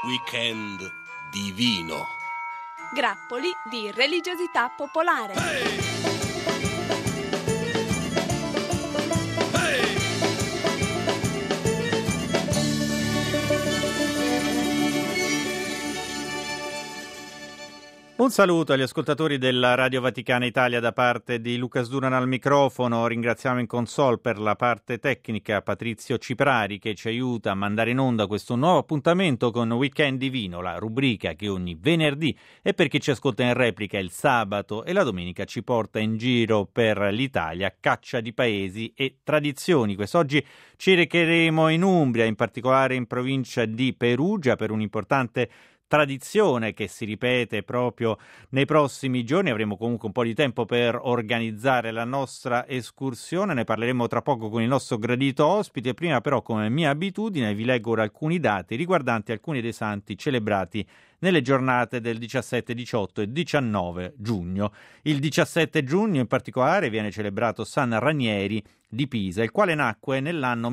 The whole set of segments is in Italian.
Weekend divino. Grappoli di religiosità popolare. Un saluto agli ascoltatori della Radio Vaticana Italia da parte di Lucas Duran al microfono. Ringraziamo in console per la parte tecnica Patrizio Ciprari che ci aiuta a mandare in onda questo nuovo appuntamento con Weekend Divino, la rubrica che ogni venerdì e per chi ci ascolta in replica il sabato e la domenica ci porta in giro per l'Italia, caccia di paesi e tradizioni. Quest'oggi ci recheremo in Umbria, in particolare in provincia di Perugia, per un importante tradizione che si ripete proprio nei prossimi giorni. Avremo comunque un po' di tempo per organizzare la nostra escursione, ne parleremo tra poco con il nostro gradito ospite. Prima però, come mia abitudine, vi leggo ora alcuni dati riguardanti alcuni dei santi celebrati nelle giornate del 17, 18 e 19 giugno. Il 17 giugno in particolare viene celebrato San Ranieri di Pisa, il quale nacque nell'anno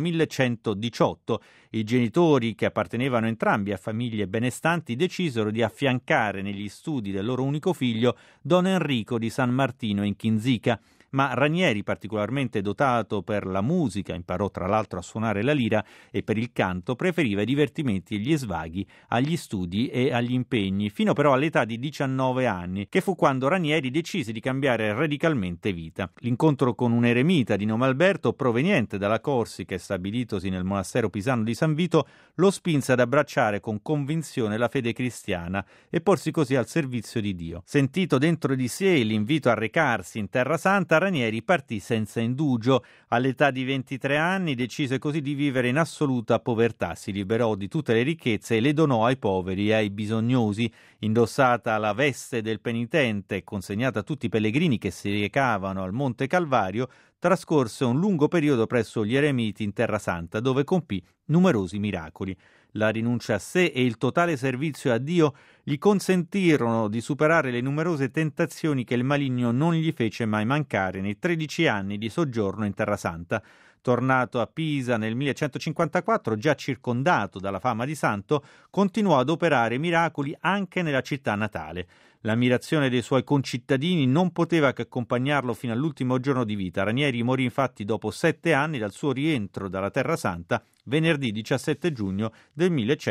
1118. I genitori, che appartenevano entrambi a famiglie benestanti, decisero di affiancare negli studi del loro unico figlio Don Enrico di San Martino in Kinzica. Ma Ranieri, particolarmente dotato per la musica, imparò tra l'altro a suonare la lira, e per il canto preferiva i divertimenti e gli svaghi agli studi e agli impegni, fino però all'età di 19 anni, che fu quando Ranieri decise di cambiare radicalmente vita. L'incontro con un eremita di nome Alberto, proveniente dalla Corsica e stabilitosi nel monastero pisano di San Vito, lo spinse ad abbracciare con convinzione la fede cristiana e porsi così al servizio di Dio. Sentito dentro di sé l'invito a recarsi in Terra Santa, Ranieri partì senza indugio. All'età di 23 anni decise così di vivere in assoluta povertà. Si liberò di tutte le ricchezze e le donò ai poveri e ai bisognosi. Indossata la veste del penitente e consegnata a tutti i pellegrini che si recavano al Monte Calvario, trascorse un lungo periodo presso gli eremiti in Terra Santa, dove compì numerosi miracoli. La rinuncia a sé e il totale servizio a Dio gli consentirono di superare le numerose tentazioni che il maligno non gli fece mai mancare nei 13 anni di soggiorno in Terra Santa. Tornato a Pisa nel 1154, già circondato dalla fama di santo, continuò ad operare miracoli anche nella città natale. L'ammirazione dei suoi concittadini non poteva che accompagnarlo fino all'ultimo giorno di vita. Ranieri morì infatti dopo 7 anni dal suo rientro dalla Terra Santa, venerdì 17 giugno del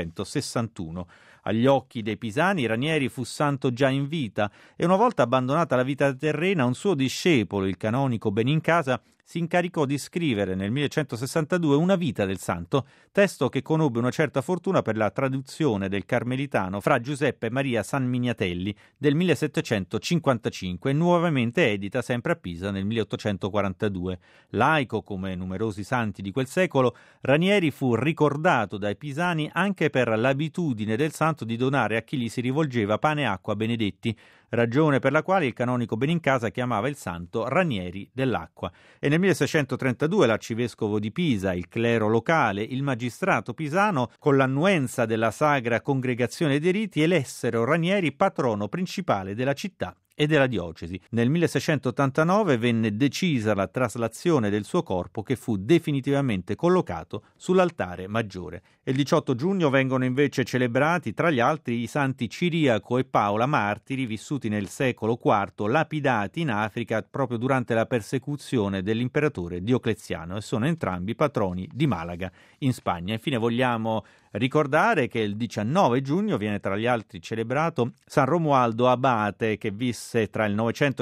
1161. Agli occhi dei pisani Ranieri fu santo già in vita e una volta abbandonata la vita terrena un suo discepolo, il canonico Benincasa, si incaricò di scrivere nel 1162 una vita del santo, testo che conobbe una certa fortuna per la traduzione del Carmelitano fra Giuseppe e Maria San Mignatelli del 1755 e nuovamente edita sempre a Pisa nel 1842. Laico come numerosi santi di quel secolo, Ranieri fu ricordato dai pisani anche per l'abitudine del santo di donare a chi gli si rivolgeva pane e acqua benedetti, ragione per la quale il canonico Benincasa chiamava il santo Ranieri dell'acqua. E nel 1632 l'arcivescovo di Pisa, il clero locale, il magistrato pisano, con l'annuenza della Sagra Congregazione dei Riti, elessero Ranieri patrono principale della città e della diocesi. Nel 1689 venne decisa la traslazione del suo corpo, che fu definitivamente collocato sull'altare maggiore. Il 18 giugno vengono invece celebrati tra gli altri i santi Ciriaco e Paola, martiri vissuti nel secolo IV, lapidati in Africa proprio durante la persecuzione dell'imperatore Diocleziano, e sono entrambi patroni di Malaga in Spagna. Infine vogliamo ricordare che il 19 giugno viene tra gli altri celebrato San Romualdo Abate, che visse tra il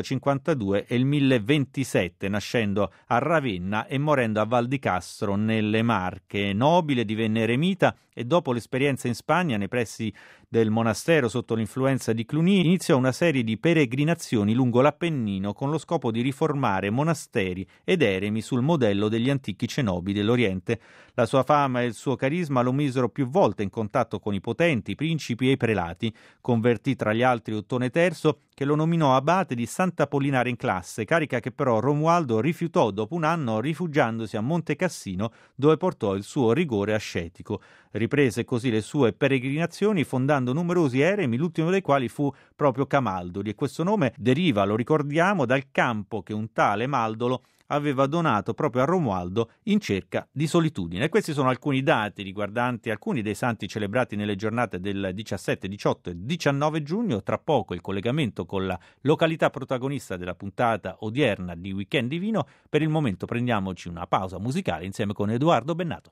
952 e il 1027, nascendo a Ravenna e morendo a Val di Castro nelle Marche. Nobile, divenne eremita e dopo l'esperienza in Spagna, nei pressi del monastero sotto l'influenza di Cluny, iniziò una serie di peregrinazioni lungo l'Appennino con lo scopo di riformare monasteri ed eremi sul modello degli antichi cenobi dell'Oriente. La sua fama e il suo carisma lo misero più volte in contatto con i potenti, i principi e i prelati. Convertì tra gli altri Ottone III, che lo nominò abate di Sant'Apollinare in Classe, carica che però Romualdo rifiutò dopo un anno, rifugiandosi a Monte Cassino, dove portò il suo rigore ascetico. Riprese così le sue peregrinazioni, fondando numerosi eremi, l'ultimo dei quali fu proprio Camaldoli, e questo nome deriva, lo ricordiamo, dal campo che un tale Maldolo aveva donato proprio a Romualdo in cerca di solitudine. E questi sono alcuni dati riguardanti alcuni dei santi celebrati nelle giornate del 17, 18 e 19 giugno. Tra poco il collegamento con la località protagonista della puntata odierna di Weekend Divino. Per il momento prendiamoci una pausa musicale insieme con Edoardo Bennato.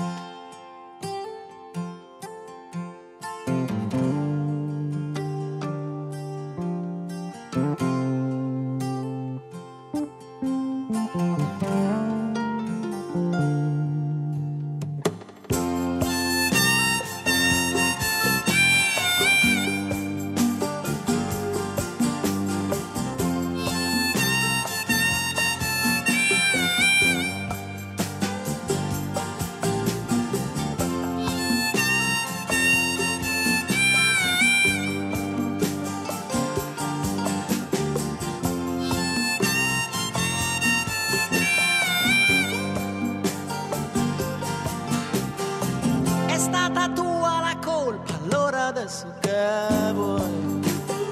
Adesso che vuoi,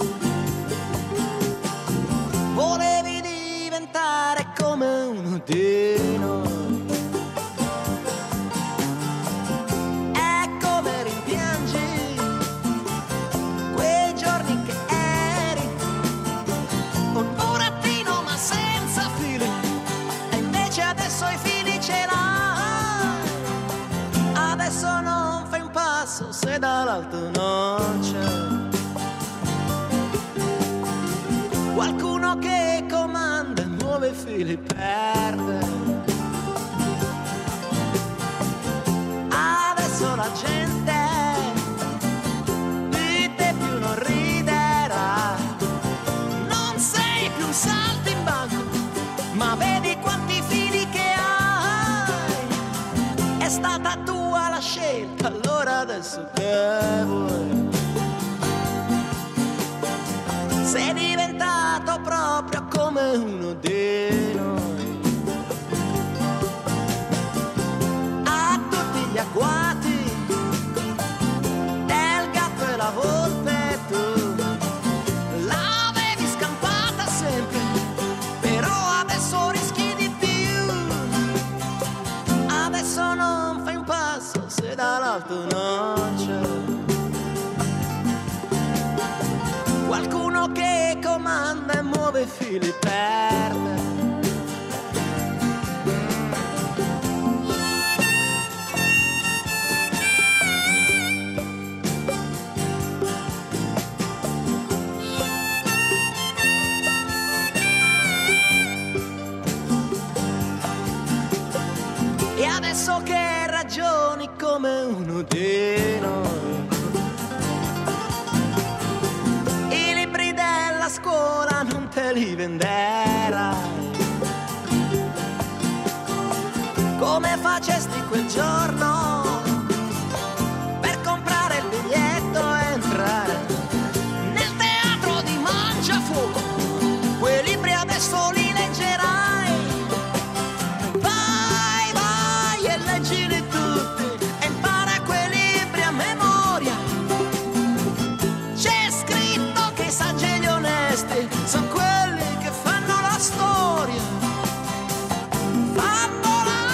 volevi diventare come uno di noi, e come rimpiangi quei giorni che eri un burattino ma senza fili, e invece adesso i fili ce l'hai. Adesso non fai un passo se dall'alto non c'è qualcuno che comanda e muove fili, perde. Adesso la gente di te più non riderà, non sei più un saltimbanco, ma vedi quanti fili che hai. È stata tua la scelta, allora adesso che vuoi? Sei diventato proprio come uno di noi, a tutti gli agguati del gatto e la volpe tu l'avevi scampata sempre, però adesso rischi di più. Adesso non fai un passo se dall'alto non c'è qualcuno che comanda e muove fili, perde. E adesso che ragioni come uno di noi, i libri della scuola non te li venderai come facesti quel giorno per comprare il biglietto e entrare nel teatro di Mangiafuoco. Quei libri adesso li leggerai, vai, vai e leggili tutti e impara quei libri a memoria. C'è scritto che i saggi e gli onesti sono quelli che fanno la storia. Fanno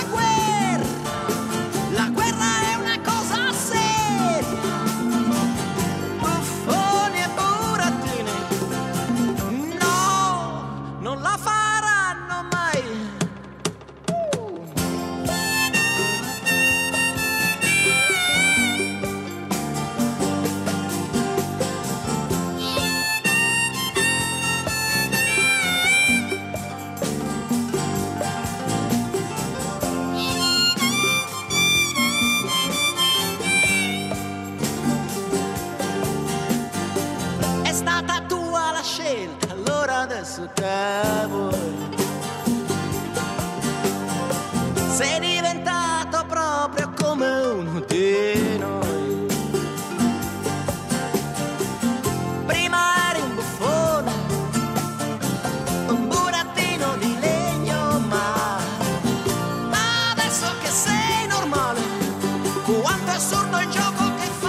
la guerra è una cosa seria. Buffoni e burattini, no, non la faranno mai. È stata tua la scelta, allora adesso che vuoi? Sei diventato proprio come uno di noi. Prima eri un buffone, un burattino di legno, ma adesso che sei normale, quanto è assurdo il gioco che fai.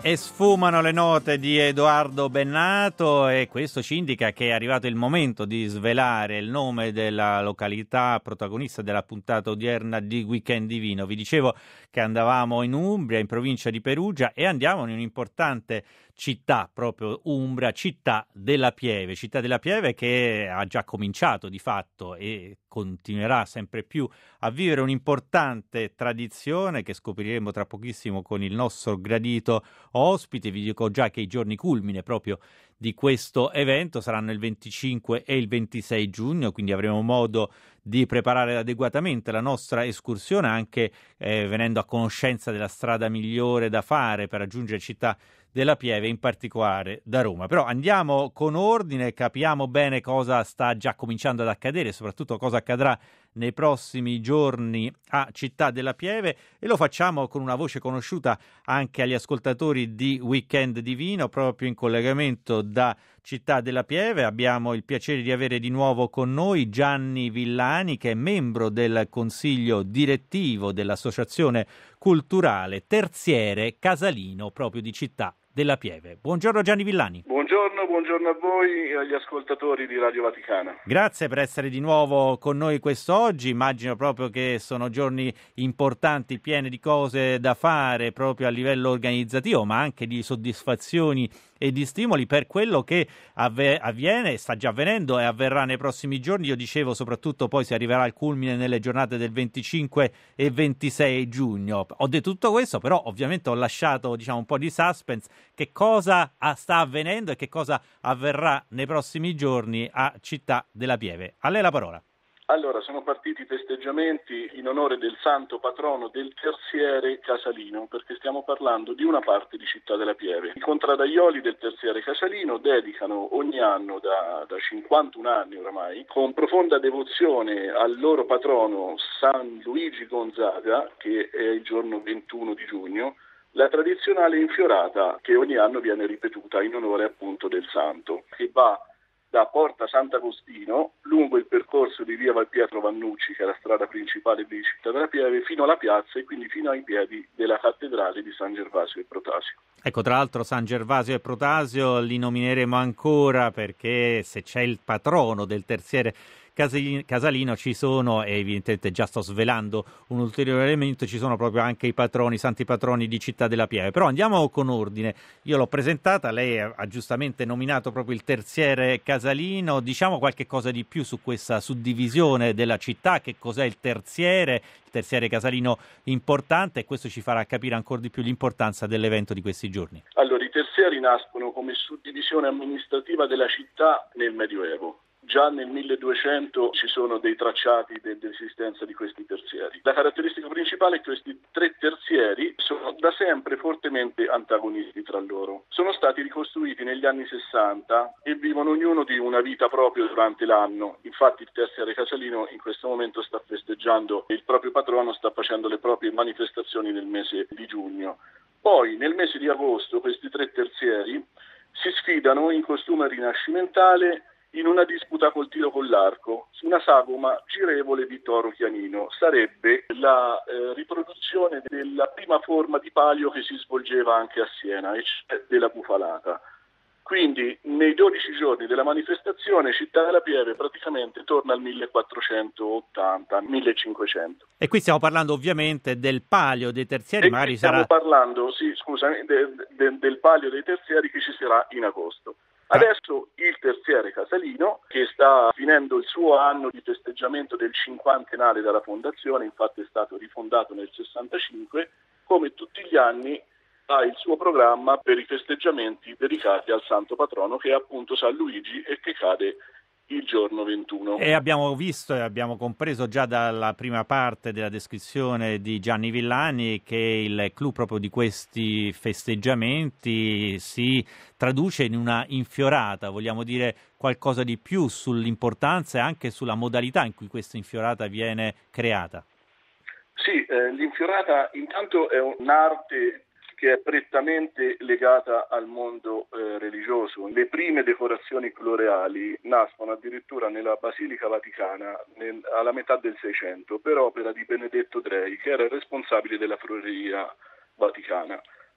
E sfumano le note di Edoardo Bennato e questo ci indica che è arrivato il momento di svelare il nome della località protagonista della puntata odierna di Weekend Divino. Vi dicevo che andavamo in Umbria, in provincia di Perugia, e andiamo in un'importante città, proprio Umbria, Città della Pieve. Città della Pieve che ha già cominciato di fatto e continuerà sempre più a vivere un'importante tradizione che scopriremo tra pochissimo con il nostro gradito ospite. Vi dico già che i giorni culmine proprio di questo evento saranno il 25 e il 26 giugno, quindi avremo modo di preparare adeguatamente la nostra escursione, anche venendo a conoscenza della strada migliore da fare per raggiungere Città della Pieve, in particolare da Roma. Però andiamo con ordine, capiamo bene cosa sta già cominciando ad accadere e soprattutto cosa accadrà nei prossimi giorni a Città della Pieve, e lo facciamo con una voce conosciuta anche agli ascoltatori di Weekend Divino. Proprio in collegamento da Città della Pieve abbiamo il piacere di avere di nuovo con noi Gianni Villani, che è membro del consiglio direttivo dell'associazione culturale Terziere Casalino proprio di Città della Pieve. Buongiorno Gianni Villani. Buongiorno a voi e agli ascoltatori di Radio Vaticana. Grazie per essere di nuovo con noi quest'oggi. Immagino proprio che sono giorni importanti, pieni di cose da fare proprio a livello organizzativo, ma anche di soddisfazioni e di stimoli per quello che avviene, sta già avvenendo e avverrà nei prossimi giorni. Io dicevo soprattutto poi si arriverà al culmine nelle giornate del 25 e 26 giugno. Ho detto tutto questo, però ovviamente ho lasciato un po' di suspense. Che cosa sta avvenendo e che cosa avverrà nei prossimi giorni a Città della Pieve? A lei la parola. Allora, sono partiti i festeggiamenti in onore del santo patrono del Terziere Casalino, perché stiamo parlando di una parte di Città della Pieve. I contradaioli del Terziere Casalino dedicano ogni anno, da 51 anni oramai, con profonda devozione al loro patrono San Luigi Gonzaga, che è il giorno 21 di giugno, la tradizionale infiorata che ogni anno viene ripetuta in onore appunto del santo, che va da Porta Sant'Agostino, lungo il percorso di via Valpietro Vannucci, che è la strada principale di Città della Pieve, fino alla piazza e quindi fino ai piedi della cattedrale di San Gervasio e Protasio. Ecco, tra l'altro San Gervasio e Protasio li nomineremo ancora, perché se c'è il patrono del Terziere Casalino ci sono, e evidentemente già sto svelando un ulteriore elemento, ci sono proprio anche i patroni, santi patroni di Città della Pieve. Però andiamo con ordine. Io l'ho presentata, lei ha giustamente nominato proprio il Terziere Casalino. Diciamo qualche cosa di più su questa suddivisione della città, che cos'è il Terziere Casalino importante, e questo ci farà capire ancora di più l'importanza dell'evento di questi giorni. Allora, i terzieri nascono come suddivisione amministrativa della città nel Medioevo. Già nel 1200 ci sono dei tracciati dell'esistenza di questi terzieri. La caratteristica principale è che questi tre terzieri sono da sempre fortemente antagonisti tra loro. Sono stati ricostruiti negli anni 60 e vivono ognuno di una vita propria durante l'anno. Infatti il Terziere Casalino in questo momento sta festeggiando il proprio patrono, sta facendo le proprie manifestazioni nel mese di giugno. Poi nel mese di agosto questi tre terzieri si sfidano in costume rinascimentale in una disputa col tiro con l'arco, su una sagoma girevole di toro chianino. Sarebbe la riproduzione della prima forma di palio che si svolgeva anche a Siena, e cioè della bufalata. Quindi nei 12 giorni della manifestazione Città della Pieve praticamente torna al 1480-1500. E qui stiamo parlando ovviamente del palio dei terzieri, magari stiamo parlando, del palio dei terzieri che ci sarà in agosto. Adesso il Terziere Casalino, che sta finendo il suo anno di festeggiamento del cinquantennale dalla fondazione, infatti è stato rifondato nel 65, come tutti gli anni ha il suo programma per i festeggiamenti dedicati al santo patrono, che è appunto San Luigi e che cade il giorno 21. E abbiamo visto e abbiamo compreso già dalla prima parte della descrizione di Gianni Villani che il clou proprio di questi festeggiamenti si traduce in una infiorata. Vogliamo dire qualcosa di più sull'importanza e anche sulla modalità in cui questa infiorata viene creata? Sì, l'infiorata intanto è un'arte che è prettamente legata al mondo religioso. Le prime decorazioni floreali nascono addirittura nella Basilica Vaticana alla metà del Seicento per opera di Benedetto Drei, che era il responsabile della floreria vaticana.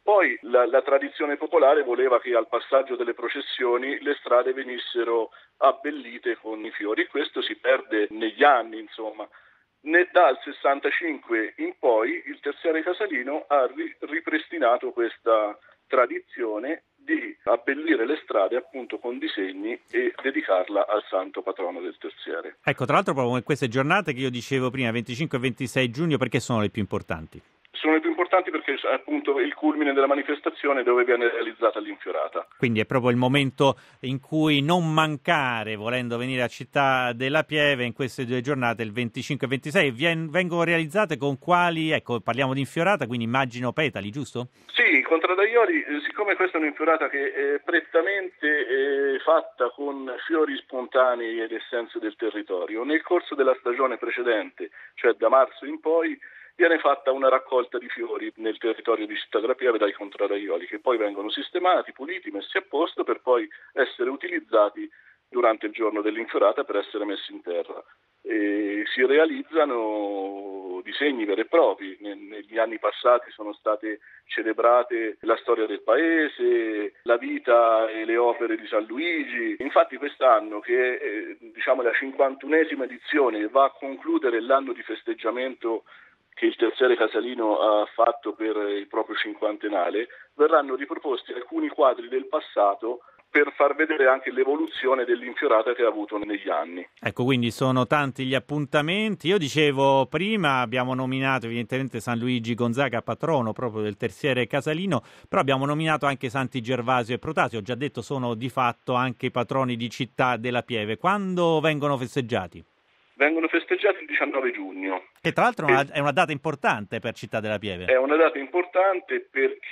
Poi la tradizione popolare voleva che al passaggio delle processioni le strade venissero abbellite con i fiori, e questo si perde negli anni, insomma. Dal 65 in poi il terziare casalino ha ripristinato questa tradizione di abbellire le strade appunto con disegni e dedicarla al santo patrono del terziere. Ecco, tra l'altro proprio in queste giornate che io dicevo prima, 25 e 26 giugno, perché sono le più importanti? Sono le più importanti perché è appunto il culmine della manifestazione dove viene realizzata l'infiorata. Quindi è proprio il momento in cui non mancare, volendo venire a Città della Pieve in queste 2 giornate, il 25 e 26. Vengono realizzate con quali, ecco, parliamo di infiorata, quindi immagino petali, giusto? Sì, contraddaioli, siccome questa è un'infiorata che è prettamente fatta con fiori spontanei ed essenze del territorio, nel corso della stagione precedente, cioè da marzo in poi, viene fatta una raccolta di fiori nel territorio di Città della Pieve dai contraddaioli, che poi vengono sistemati, puliti, messi a posto per poi essere utilizzati durante il giorno dell'infiorata per essere messi in terra. E si realizzano disegni veri e propri. Negli anni passati sono state celebrate la storia del paese, la vita e le opere di San Luigi. Infatti quest'anno, che è la 51esima edizione e va a concludere l'anno di festeggiamento che il terziare casalino ha fatto per il proprio cinquantennale, verranno riproposti alcuni quadri del passato per far vedere anche l'evoluzione dell'infiorata che ha avuto negli anni. Ecco, quindi sono tanti gli appuntamenti. Io dicevo prima, abbiamo nominato evidentemente San Luigi Gonzaga, patrono proprio del terziere casalino, però abbiamo nominato anche Santi Gervasio e Protasio, ho già detto sono di fatto anche i patroni di Città della Pieve. Quando vengono festeggiati? Vengono festeggiati il 19 giugno. Che tra l'altro è una data importante per Città della Pieve. È una data importante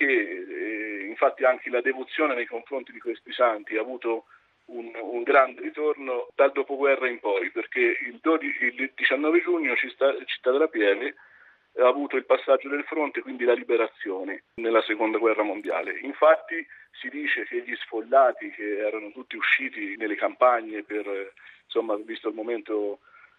perché infatti anche la devozione nei confronti di questi santi ha avuto un grande ritorno dal dopoguerra in poi, perché il 19 giugno Città della Pieve ha avuto il passaggio del fronte, quindi la liberazione nella seconda guerra mondiale. Infatti si dice che gli sfollati che erano tutti usciti nelle campagne per, visto il momento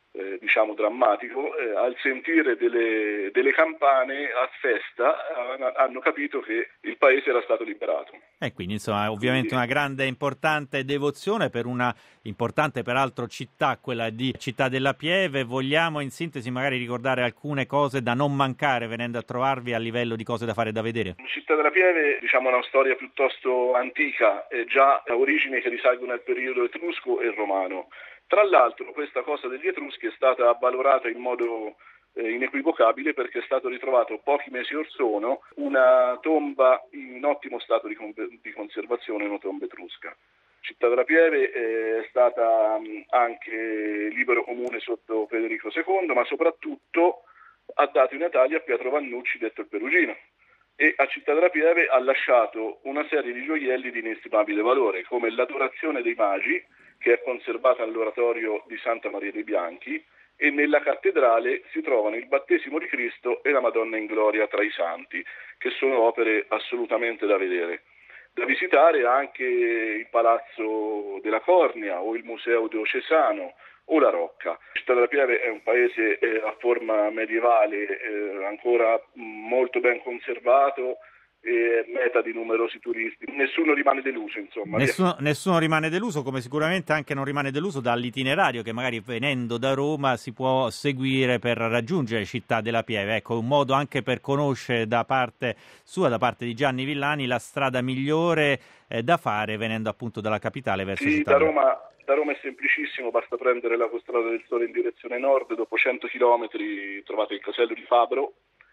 drammatico, al sentire delle campane a festa hanno capito che il paese era stato liberato. E quindi insomma ovviamente una grande e importante devozione per una importante peraltro città, quella di Città della Pieve. Vogliamo in sintesi magari ricordare alcune cose da non mancare venendo a trovarvi a livello di cose da fare e da vedere? Città della Pieve ha una storia piuttosto antica, già a origini che risalgono al periodo etrusco e romano. Tra l'altro questa cosa degli Etruschi è stata avvalorata in modo inequivocabile perché è stato ritrovato pochi mesi or sono una tomba in ottimo stato di conservazione, una tomba etrusca. Città della Pieve è stata anche libero comune sotto Federico II, ma soprattutto ha dato i natali a Pietro Vannucci, detto il Perugino, e a Città della Pieve ha lasciato una serie di gioielli di inestimabile valore, come l'Adorazione dei Magi, che è conservata all'oratorio di Santa Maria dei Bianchi, e nella cattedrale si trovano il Battesimo di Cristo e la Madonna in Gloria tra i santi, che sono opere assolutamente da vedere. Da visitare anche il Palazzo della Cornia o il Museo Diocesano o la Rocca. Città della Pieve è un paese a forma medievale ancora molto ben conservato, meta di numerosi turisti. Nessuno rimane deluso, insomma. Nessuno rimane deluso, come sicuramente anche non rimane deluso dall'itinerario che magari venendo da Roma si può seguire per raggiungere Città della Pieve. Ecco, un modo anche per conoscere da parte sua, da parte di Gianni Villani, la strada migliore da fare venendo appunto dalla capitale verso Città della Pieve. Da Roma è semplicissimo, basta prendere l'autostrada del Sole in direzione nord, dopo 100 chilometri trovate il casello di Fabro,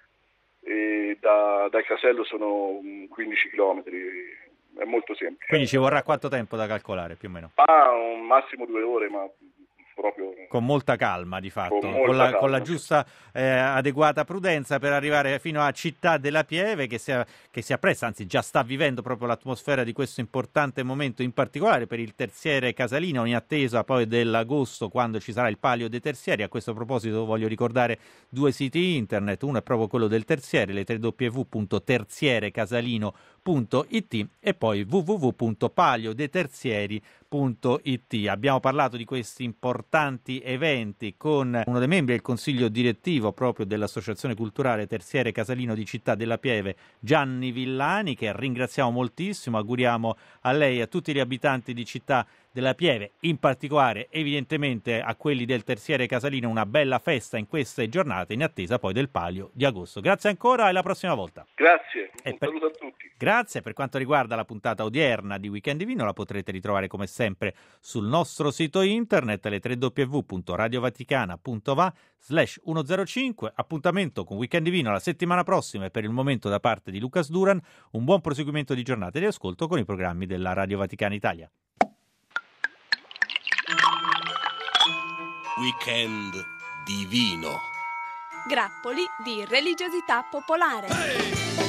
e dal casello sono 15 chilometri, è molto semplice. Quindi ci vorrà quanto tempo da calcolare più o meno? Un massimo 2 ore, ma proprio con molta calma di fatto, con la giusta adeguata prudenza per arrivare fino a Città della Pieve che si appresta, anzi già sta vivendo proprio l'atmosfera di questo importante momento, in particolare per il terziere casalino, in attesa poi dell'agosto quando ci sarà il Palio dei Terzieri. A questo proposito voglio ricordare 2 siti internet, uno è proprio quello del terziere, le www.terzierecasalino.com, www.paliodetersieri.it e poi www.paliodetersieri.it. Abbiamo parlato di questi importanti eventi con uno dei membri del consiglio direttivo proprio dell'Associazione Culturale Terziario Casalino di Città della Pieve, Gianni Villani, che ringraziamo moltissimo. Auguriamo a lei e a tutti gli abitanti di Città della Pieve, in particolare evidentemente a quelli del Terziario Casalino, una bella festa in queste giornate, in attesa poi del Palio di agosto. Grazie ancora e alla prossima volta. Grazie, un saluto a tutti. Grazie. Per quanto riguarda la puntata odierna di Weekend Divino, la potrete ritrovare come sempre sul nostro sito internet, le www.radiovaticana.va/105. Appuntamento con Weekend Divino la settimana prossima e per il momento da parte di Lucas Duran un buon proseguimento di giornata e di ascolto con i programmi della Radio Vaticana Italia. Weekend Divino. Grappoli di religiosità popolare.